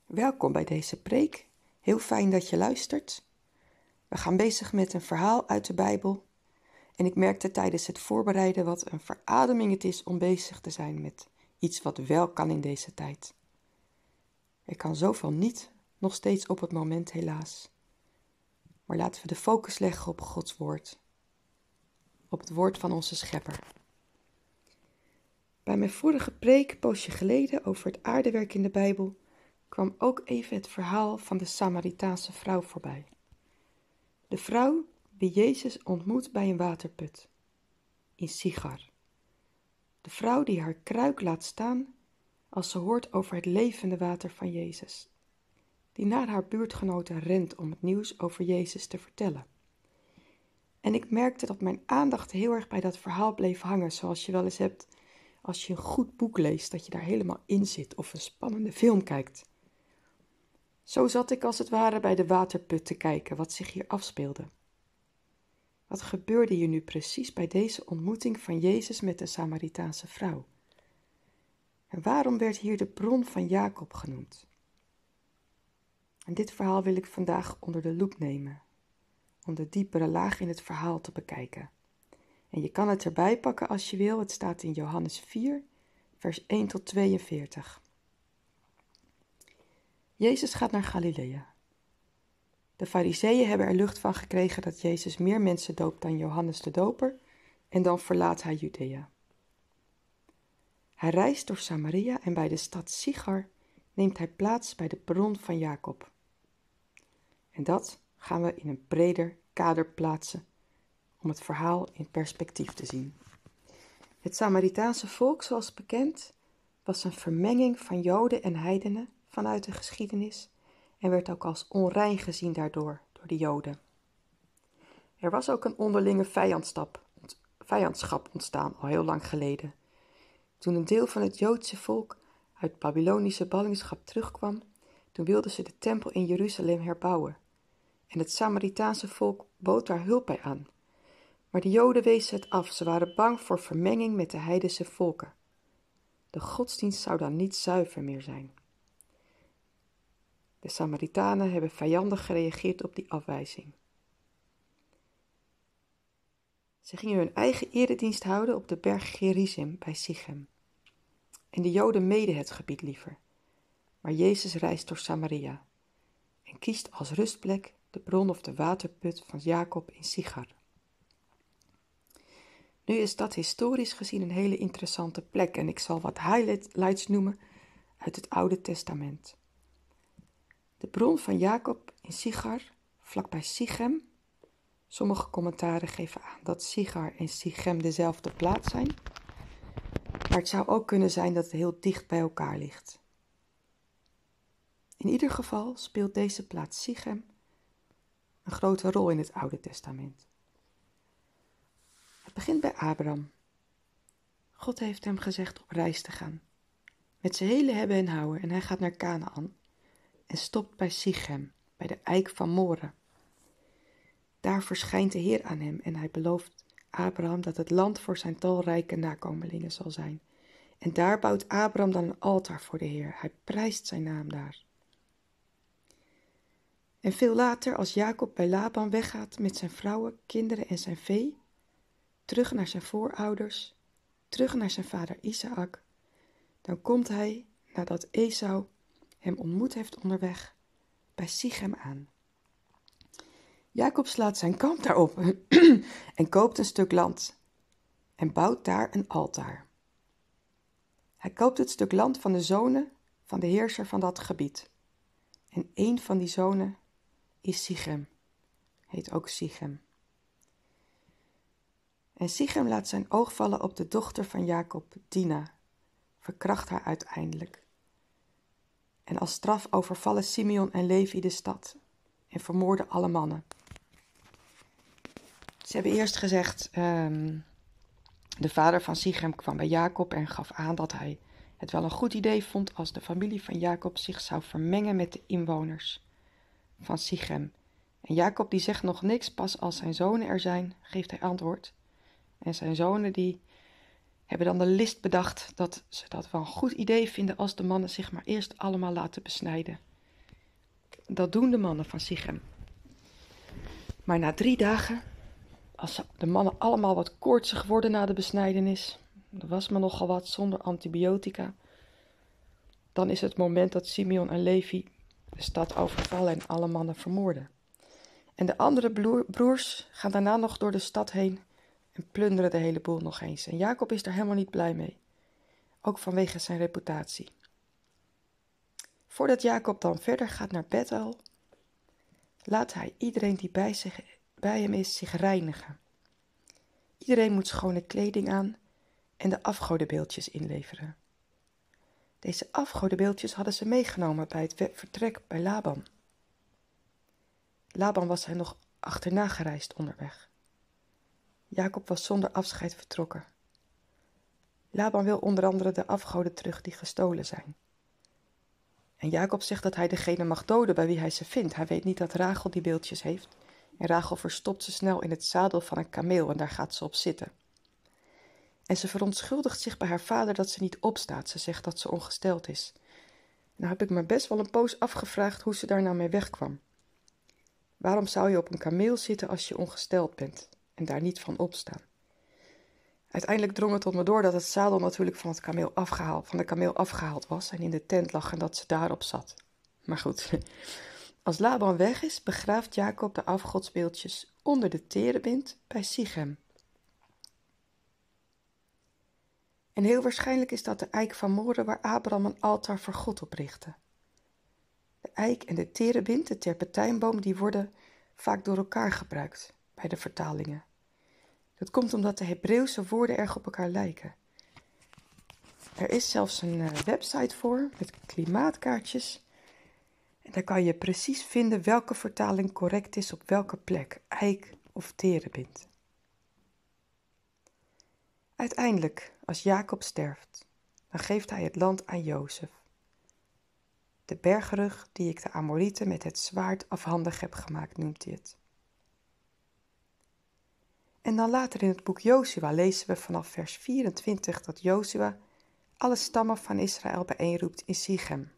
Welkom bij deze preek. Heel fijn dat je luistert. We gaan bezig met een verhaal uit de Bijbel. En ik merkte tijdens het voorbereiden wat een verademing het is om bezig te zijn met iets wat wel kan in deze tijd. Er kan zoveel niet, nog steeds op het moment helaas. Maar laten we de focus leggen op Gods woord. Op het woord van onze Schepper. Bij mijn vorige preek, een poosje geleden, over het aardewerk in de Bijbel, kwam ook even het verhaal van de Samaritaanse vrouw voorbij. De vrouw die Jezus ontmoet bij een waterput in Sichar. De vrouw die haar kruik laat staan als ze hoort over het levende water van Jezus. Die naar haar buurtgenoten rent om het nieuws over Jezus te vertellen. En ik merkte dat mijn aandacht heel erg bij dat verhaal bleef hangen, zoals je wel eens hebt als je een goed boek leest, dat je daar helemaal in zit of een spannende film kijkt. Zo zat ik als het ware bij de waterput te kijken wat zich hier afspeelde. Wat gebeurde hier nu precies bij deze ontmoeting van Jezus met de Samaritaanse vrouw? En waarom werd hier de bron van Jacob genoemd? En dit verhaal wil ik vandaag onder de loep nemen, om de diepere laag in het verhaal te bekijken. En je kan het erbij pakken als je wil, het staat in Johannes 4, vers 1 tot 42. Jezus gaat naar Galilea. De Farizeeën hebben er lucht van gekregen dat Jezus meer mensen doopt dan Johannes de Doper en dan verlaat hij Judea. Hij reist door Samaria en bij de stad Sichar neemt hij plaats bij de bron van Jacob. En dat gaan we in een breder kader plaatsen om het verhaal in perspectief te zien. Het Samaritaanse volk, zoals bekend, was een vermenging van Joden en heidenen vanuit de geschiedenis en werd ook als onrein gezien daardoor door de Joden. Er was ook een onderlinge vijandschap ontstaan al heel lang geleden. Toen een deel van het Joodse volk uit Babylonische ballingschap terugkwam, toen wilden ze de tempel in Jeruzalem herbouwen. En het Samaritaanse volk bood daar hulp bij aan. Maar de Joden wezen het af, ze waren bang voor vermenging met de heidense volken. De godsdienst zou dan niet zuiver meer zijn. De Samaritanen hebben vijandig gereageerd op die afwijzing. Ze gingen hun eigen eredienst houden op de berg Gerizim bij Sichem. En de Joden meden het gebied liever. Maar Jezus reist door Samaria en kiest als rustplek de bron of de waterput van Jacob in Sichar. Nu is dat historisch gezien een hele interessante plek en ik zal wat highlights noemen uit het Oude Testament. De bron van Jacob in Sichar, vlakbij Sichem. Sommige commentaren geven aan dat Sichar en Sichem dezelfde plaats zijn. Maar het zou ook kunnen zijn dat het heel dicht bij elkaar ligt. In ieder geval speelt deze plaats Sichem een grote rol in het Oude Testament. Het begint bij Abraham. God heeft hem gezegd op reis te gaan. Met zijn hele hebben en houden en hij gaat naar Kanaan. En stopt bij Sichem, bij de eik van More. Daar verschijnt de Heer aan hem en hij belooft Abraham dat het land voor zijn talrijke nakomelingen zal zijn. En daar bouwt Abraham dan een altaar voor de Heer. Hij prijst zijn naam daar. En veel later, als Jacob bij Laban weggaat met zijn vrouwen, kinderen en zijn vee, terug naar zijn voorouders, terug naar zijn vader Isaak, dan komt hij, nadat Esau hem ontmoet heeft onderweg, bij Sichem aan. Jacob slaat zijn kamp daarop en koopt een stuk land en bouwt daar een altaar. Hij koopt het stuk land van de zonen van de heerser van dat gebied. En een van die zonen is Sichem, heet ook Sichem. En Sichem laat zijn oog vallen op de dochter van Jacob, Dina, verkracht haar uiteindelijk. En als straf overvallen Simeon en Levi de stad en vermoorden alle mannen. Ze hebben eerst gezegd, de vader van Sichem kwam bij Jacob en gaf aan dat hij het wel een goed idee vond als de familie van Jacob zich zou vermengen met de inwoners van Sichem. En Jacob die zegt nog niks, pas als zijn zonen er zijn, geeft hij antwoord. En zijn zonen die hebben dan de list bedacht dat ze dat wel een goed idee vinden als de mannen zich maar eerst allemaal laten besnijden. Dat doen de mannen van Sichem. Maar na 3 dagen, als de mannen allemaal wat koortsig worden na de besnijdenis, er was maar nogal wat zonder antibiotica, dan is het moment dat Simeon en Levi de stad overvallen en alle mannen vermoorden. En de andere broers gaan daarna nog door de stad heen en plunderen de hele boel nog eens. En Jacob is daar helemaal niet blij mee, ook vanwege zijn reputatie. Voordat Jacob dan verder gaat naar Bethel, laat hij iedereen die bij hem is zich reinigen. Iedereen moet schone kleding aan en de afgodenbeeldjes inleveren. Deze afgodenbeeldjes hadden ze meegenomen bij het vertrek bij Laban. Laban was hen nog achterna gereisd onderweg. Jacob was zonder afscheid vertrokken. Laban wil onder andere de afgoden terug die gestolen zijn. En Jacob zegt dat hij degene mag doden bij wie hij ze vindt. Hij weet niet dat Rachel die beeldjes heeft. En Rachel verstopt ze snel in het zadel van een kameel en daar gaat ze op zitten. En ze verontschuldigt zich bij haar vader dat ze niet opstaat. Ze zegt dat ze ongesteld is. Nou heb ik me best wel een poos afgevraagd hoe ze daar nou mee wegkwam. Waarom zou je op een kameel zitten als je ongesteld bent en daar niet van opstaan? Uiteindelijk drong het tot me door dat het zadel natuurlijk van de kameel afgehaald was en in de tent lag en dat ze daarop zat. Maar goed, als Laban weg is, begraaft Jacob de afgodsbeeldjes onder de terebint bij Sichem. En heel waarschijnlijk is dat de eik van More waar Abraham een altaar voor God oprichtte. De eik en de terebint, de terpentijnboom, die worden vaak door elkaar gebruikt bij de vertalingen. Dat komt omdat de Hebreeuwse woorden erg op elkaar lijken. Er is zelfs een website voor met klimaatkaartjes. En daar kan je precies vinden welke vertaling correct is op welke plek, eik of terebint. Uiteindelijk, als Jacob sterft, dan geeft hij het land aan Jozef. De bergrug die ik de Amorieten met het zwaard afhandig heb gemaakt, noemt hij het. En dan later in het boek Jozua lezen we vanaf vers 24 dat Jozua alle stammen van Israël bijeenroept in Sichem.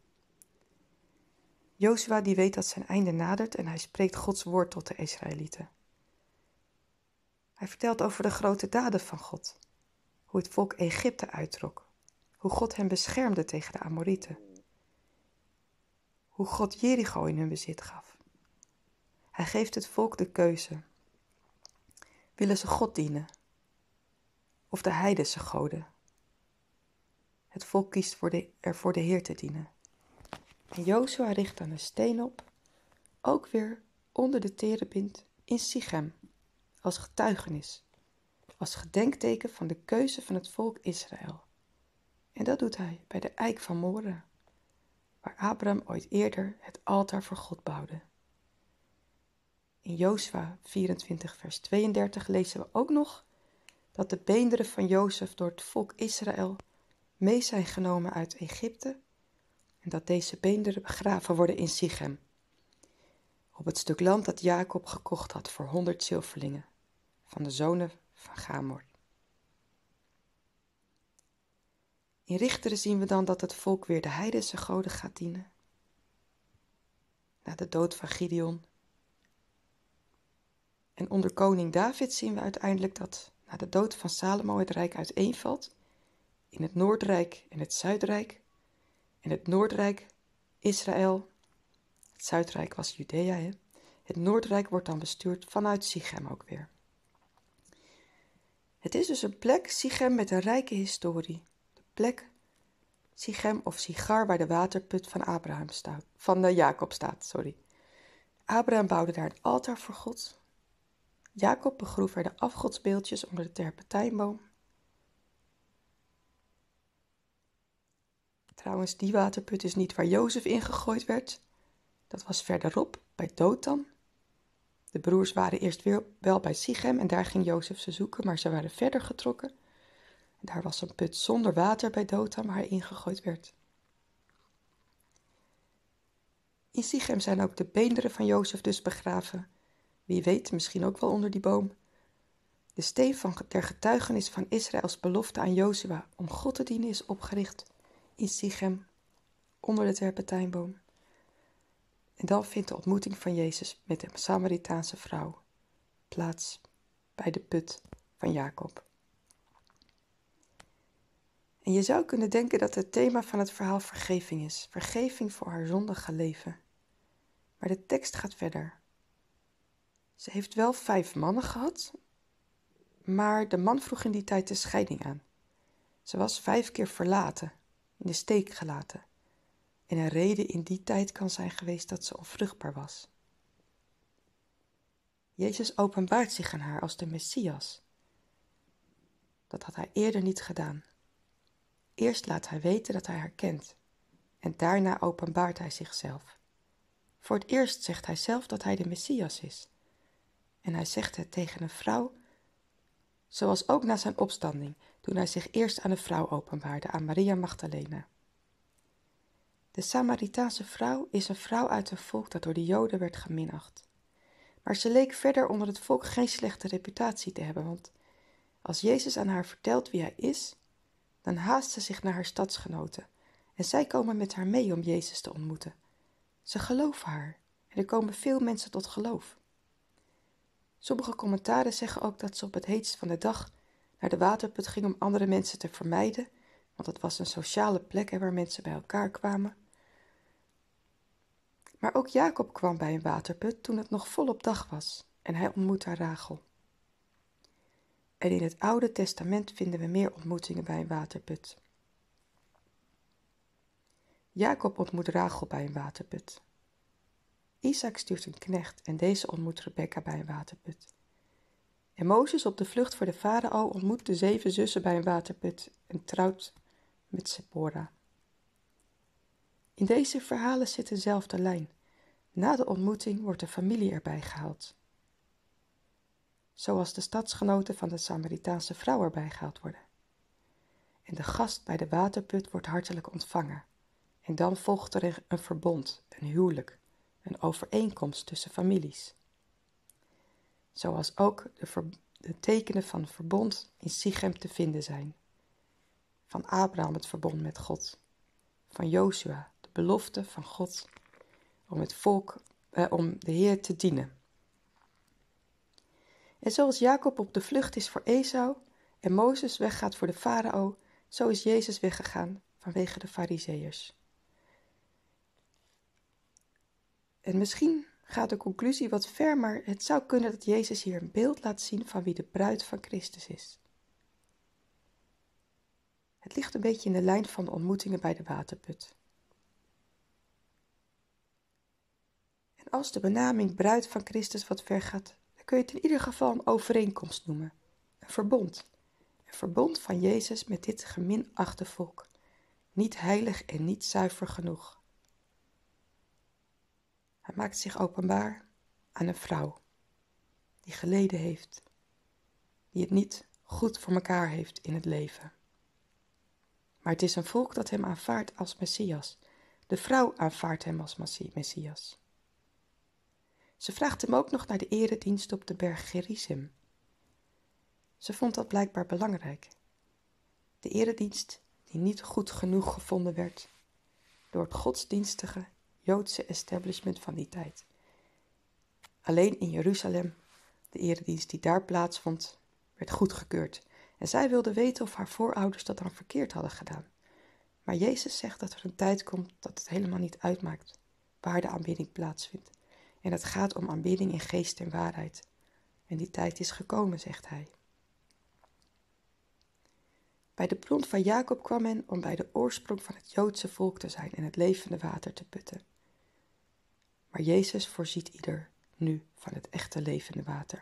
Jozua die weet dat zijn einde nadert en hij spreekt Gods woord tot de Israëlieten. Hij vertelt over de grote daden van God, hoe het volk Egypte uittrok, hoe God hen beschermde tegen de Amorieten, hoe God Jericho in hun bezit gaf. Hij geeft het volk de keuze. Willen ze God dienen? Of de heidense goden? Het volk kiest voor de Heer te dienen. En Jozua richt dan een steen op, ook weer onder de terebint in Sichem, als getuigenis, als gedenkteken van de keuze van het volk Israël. En dat doet hij bij de eik van More, waar Abraham ooit eerder het altaar voor God bouwde. In Jozua 24 vers 32 lezen we ook nog dat de beenderen van Jozef door het volk Israël mee zijn genomen uit Egypte en dat deze beenderen begraven worden in Sichem, op het stuk land dat Jacob gekocht had voor 100 zilverlingen van de zonen van Gamor. In Richteren zien we dan dat het volk weer de heidense goden gaat dienen. Na de dood van Gideon. En onder koning David zien we uiteindelijk dat na de dood van Salomo het rijk uiteenvalt in het Noordrijk en het Zuidrijk. En het Noordrijk Israël, het Zuidrijk was Judea. Hè? Het Noordrijk wordt dan bestuurd vanuit Sichem ook weer. Het is dus een plek, Sichem, met een rijke historie. De plek Sichem of Sigar, waar de waterput van Jacob staat. Abraham bouwde daar een altaar voor God. Jacob begroef er de afgodsbeeldjes onder de terpentijnboom. Trouwens, die waterput is niet waar Jozef ingegooid werd. Dat was verderop, bij Dothan. De broers waren eerst weer wel bij Sichem en daar ging Jozef ze zoeken, maar ze waren verder getrokken. Daar was een put zonder water bij Dothan waar hij ingegooid werd. In Sichem zijn ook de beenderen van Jozef dus begraven. Wie weet, misschien ook wel onder die boom. De steen ter getuigenis van Israëls belofte aan Jozua om God te dienen is opgericht in Sichem, onder de terpentijnboom. En dan vindt de ontmoeting van Jezus met de Samaritaanse vrouw plaats bij de put van Jacob. En je zou kunnen denken dat het thema van het verhaal vergeving is. Vergeving voor haar zondige leven. Maar de tekst gaat verder. Ze heeft wel 5 mannen gehad, maar de man vroeg in die tijd de scheiding aan. Ze was 5 keer verlaten, in de steek gelaten. En een reden in die tijd kan zijn geweest dat ze onvruchtbaar was. Jezus openbaart zich aan haar als de Messias. Dat had hij eerder niet gedaan. Eerst laat hij weten dat hij haar kent. En daarna openbaart hij zichzelf. Voor het eerst zegt hij zelf dat hij de Messias is. En hij zegt het tegen een vrouw, zoals ook na zijn opstanding, toen hij zich eerst aan een vrouw openbaarde, aan Maria Magdalena. De Samaritaanse vrouw is een vrouw uit een volk dat door de Joden werd geminacht. Maar ze leek verder onder het volk geen slechte reputatie te hebben, want als Jezus aan haar vertelt wie hij is, dan haast ze zich naar haar stadsgenoten en zij komen met haar mee om Jezus te ontmoeten. Ze geloven haar en er komen veel mensen tot geloof. Sommige commentaren zeggen ook dat ze op het heetst van de dag naar de waterput ging om andere mensen te vermijden, want het was een sociale plek waar mensen bij elkaar kwamen. Maar ook Jacob kwam bij een waterput toen het nog volop dag was en hij ontmoette Rachel. En in het Oude Testament vinden we meer ontmoetingen bij een waterput. Jacob ontmoet Rachel bij een waterput. Isaac stuurt een knecht en deze ontmoet Rebekka bij een waterput. En Mozes op de vlucht voor de farao ontmoet de 7 zussen bij een waterput en trouwt met Sephora. In deze verhalen zit dezelfde lijn. Na de ontmoeting wordt de familie erbij gehaald. Zoals de stadsgenoten van de Samaritaanse vrouw erbij gehaald worden. En de gast bij de waterput wordt hartelijk ontvangen. En dan volgt er een verbond, een huwelijk, een overeenkomst tussen families. Zoals ook de tekenen van verbond in Sichem te vinden zijn. Van Abraham het verbond met God. Van Jozua de belofte van God om het volk, om de Heer te dienen. En zoals Jacob op de vlucht is voor Esau en Mozes weggaat voor de farao, zo is Jezus weggegaan vanwege de Farizeeërs. En misschien gaat de conclusie wat ver, maar het zou kunnen dat Jezus hier een beeld laat zien van wie de bruid van Christus is. Het ligt een beetje in de lijn van de ontmoetingen bij de waterput. En als de benaming bruid van Christus wat ver gaat, dan kun je het in ieder geval een overeenkomst noemen. Een verbond. Een verbond van Jezus met dit geminachte volk. Niet heilig en niet zuiver genoeg. Hij maakt zich openbaar aan een vrouw die geleden heeft, die het niet goed voor elkaar heeft in het leven. Maar het is een volk dat hem aanvaardt als Messias. De vrouw aanvaardt hem als Messias. Ze vraagt hem ook nog naar de eredienst op de berg Gerizim. Ze vond dat blijkbaar belangrijk. De eredienst die niet goed genoeg gevonden werd door het godsdienstige Joodse establishment van die tijd. Alleen in Jeruzalem, de eredienst die daar plaatsvond, werd goedgekeurd. En zij wilde weten of haar voorouders dat dan verkeerd hadden gedaan. Maar Jezus zegt dat er een tijd komt dat het helemaal niet uitmaakt waar de aanbidding plaatsvindt. En het gaat om aanbidding in geest en waarheid. En die tijd is gekomen, zegt hij. Bij de bron van Jacob kwam men om bij de oorsprong van het Joodse volk te zijn en het levende water te putten. Maar Jezus voorziet ieder nu van het echte levende water.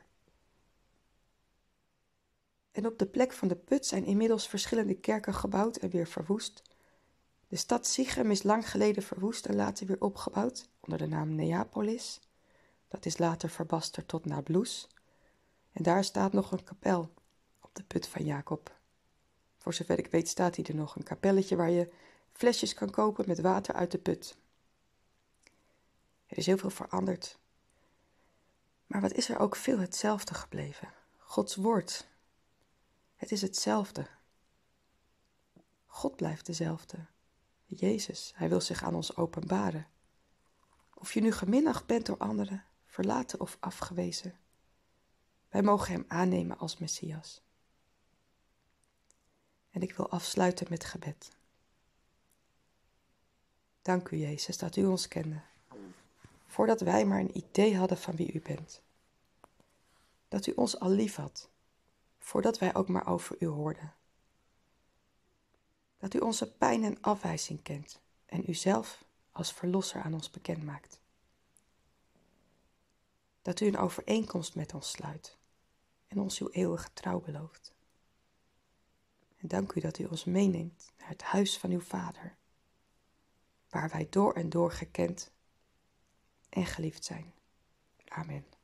En op de plek van de put zijn inmiddels verschillende kerken gebouwd en weer verwoest. De stad Sichem is lang geleden verwoest en later weer opgebouwd onder de naam Neapolis. Dat is later verbasterd tot Nablus. En daar staat nog een kapel op de put van Jacob. Voor zover ik weet staat hier nog een kapelletje waar je flesjes kan kopen met water uit de put. Er is heel veel veranderd. Maar wat is er ook veel hetzelfde gebleven? Gods woord. Het is hetzelfde. God blijft dezelfde. Jezus, hij wil zich aan ons openbaren. Of je nu geminacht bent door anderen, verlaten of afgewezen. Wij mogen hem aannemen als Messias. En ik wil afsluiten met gebed. Dank u, Jezus, dat u ons kende, voordat wij maar een idee hadden van wie u bent. Dat u ons al lief had, voordat wij ook maar over u hoorden. Dat u onze pijn en afwijzing kent en u zelf als verlosser aan ons bekend maakt. Dat u een overeenkomst met ons sluit en ons uw eeuwige trouw belooft. En dank u dat u ons meeneemt naar het huis van uw Vader, waar wij door en door gekend en geliefd zijn. Amen.